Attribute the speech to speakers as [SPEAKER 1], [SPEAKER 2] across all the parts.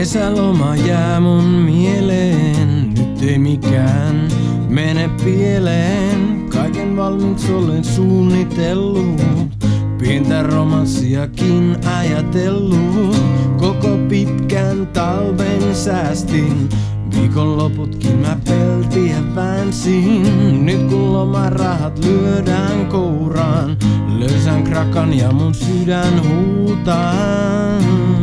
[SPEAKER 1] Kesäloma jää mun mieleen, nyt ei mikään mene pieleen. Kaiken valmiiksi olen suunnitellut, pientä romanssiakin ajatellut. Koko pitkän talven säästin, viikonloputkin mä peltiä väänsin. Nyt kun lomarahat lyödään kouraan, löysän krakan ja mun sydän huutaa,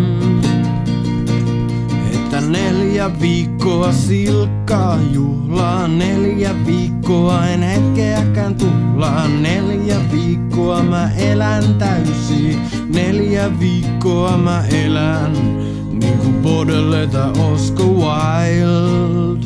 [SPEAKER 1] että 4 viikkoa silkkaa juhlaa. 4 viikkoa en hetkeäkään tuhlaa. 4 viikkoa mä elän täysin. 4 viikkoa mä elän niinku Baudelaire tai Oscar Wilde.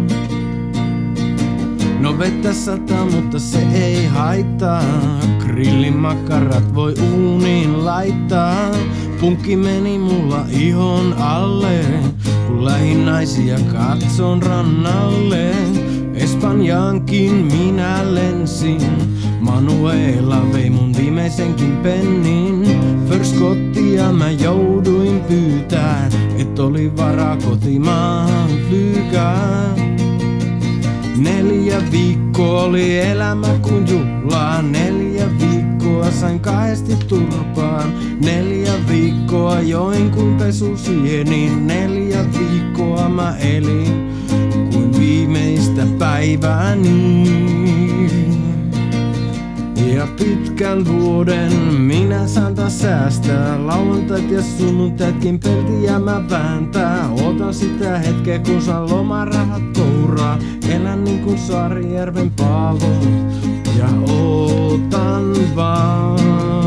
[SPEAKER 1] No vettä sataa, mutta se ei haittaa. Grillimakkarat voi uuniin laittaa. Punkki meni mulla ihon alle, kun lähin naisia katson rannalle. Espanjaankin minä lensin, Manuela vei mun viimeisenkin pennin. First Scottia mä jouduin pyytää, et oli varaa kotimaahan flygää. 4 viikkoa oli elämä kun juhlaa. 4 viikkoa sain kahdesti turpaan. 4 viikkoa join kun pesusienin. 4 viikkoa mä elin kuin viimeistä päivääni. Ja pitkän vuoden minä saan taas säästää. Lauantait ja sunnuntaitkin peltiä mä vääntää. Ootan sitä hetkeä kun saan lomarahat kouraa. Elän niin kuin Saarijärven Paavo ja ootan vaan,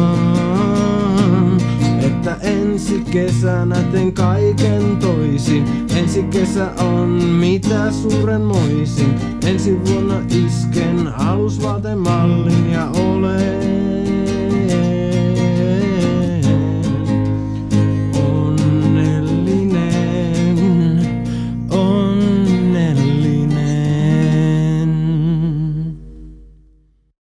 [SPEAKER 1] että ensi kesänä teen kaiken toisin. Ensi kesä on mitä suurenmoisin. Ensi vuonna isken alusvaatemallin.